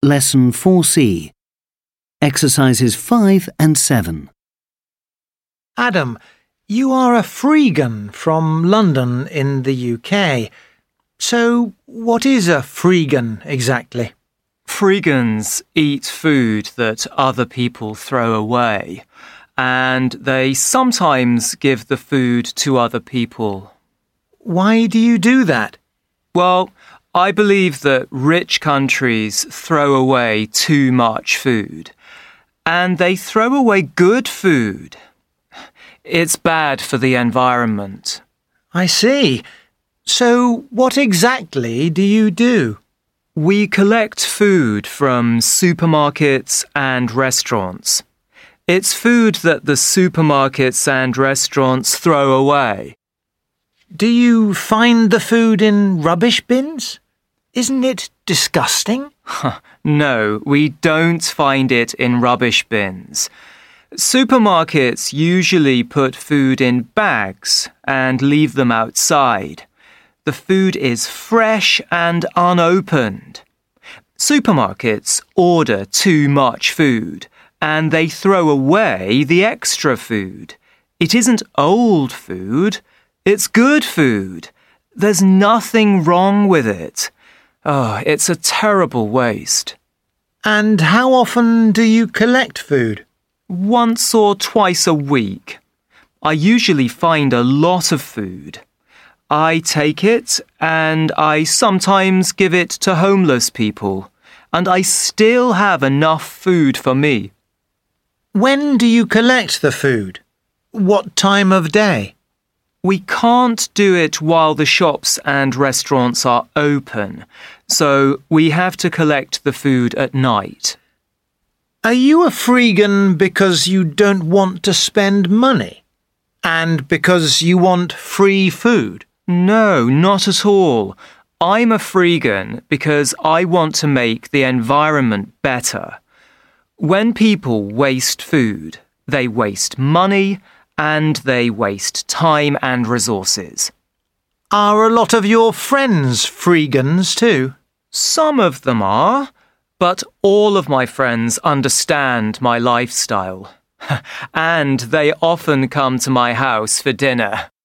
Lesson 4C. Exercises 5 and 7. Adam, you are a freegan from London in the UK. So, what is a freegan exactly? Freegans eat food that other people throw away, and they sometimes give the food to other people. Why do you do that? Well, I believe that rich countries throw away too much food, and they throw away good food. It's bad for the environment. I see. So, what exactly do you do? We collect food from supermarkets and restaurants. It's food that the supermarkets and restaurants throw away. Do you find the food in rubbish bins? Isn't it disgusting? No, we don't find it in rubbish bins. Supermarkets usually put food in bags and leave them outside. The food is fresh and unopened. Supermarkets order too much food and they throw away the extra food. It isn't old food, it's good food. There's nothing wrong with it. Oh, it's a terrible waste. And how often do you collect food? Once or twice a week. I usually find a lot of food. I take it and I sometimes give it to homeless people, and I still have enough food for me. When do you collect the food? What time of day? We can't do it while the shops and restaurants are open, so we have to collect the food at night. Are you a freegan because you don't want to spend money? And because you want free food? No, not at all. I'm a freegan because I want to make the environment better. When people waste food, they waste money and they waste time and resources. Are a lot of your friends freegans too? Some of them are, but all of my friends understand my lifestyle. And they often come to my house for dinner.